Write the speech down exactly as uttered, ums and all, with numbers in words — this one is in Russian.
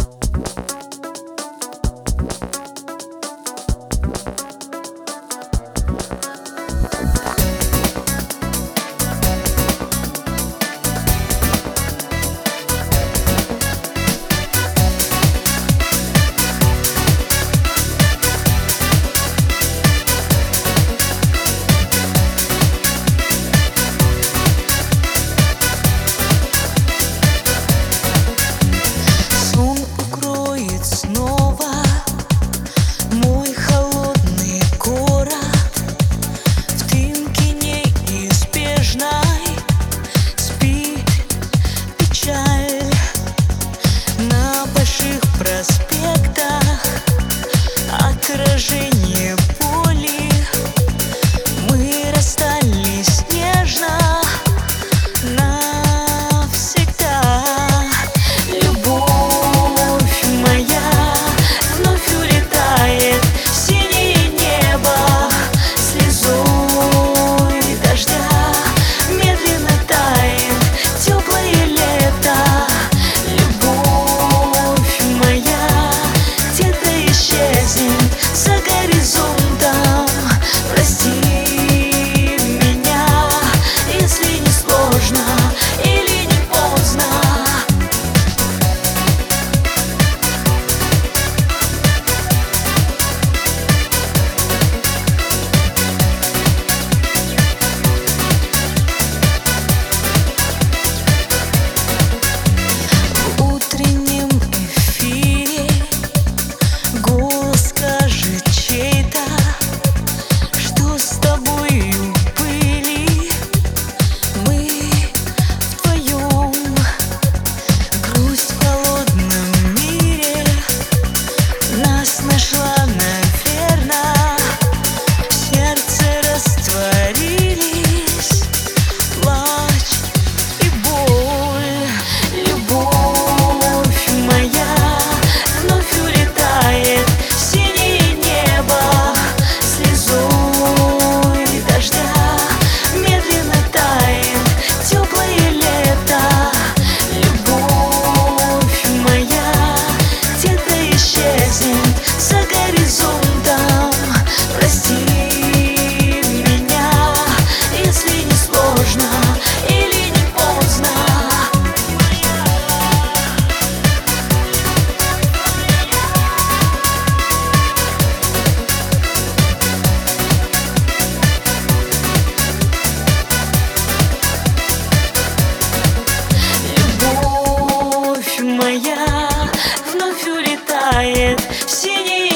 Отражение боли, мы расстались нежно навсегда. Любовь моя вновь улетает в синее небо, слезой дождя медленно тает теплое лето. Любовь моя где-то исчезнет за горизонтом. Прости меня, если не сложно или не поздно. В утреннем эфире голос скажет чей-то, что с тобою были мы вдвоем. Грусть в холодном мире нас нашла, наверно. В сердце растворились плач и боль. Любовь моя вновь улетает в синее небо, слезой дождя медленно тает теплое лето. Любовь моя где-то исчезнет за горизонтом. Прости меня, если не сложно или не поздно. Любовь моя вновь улетает в синее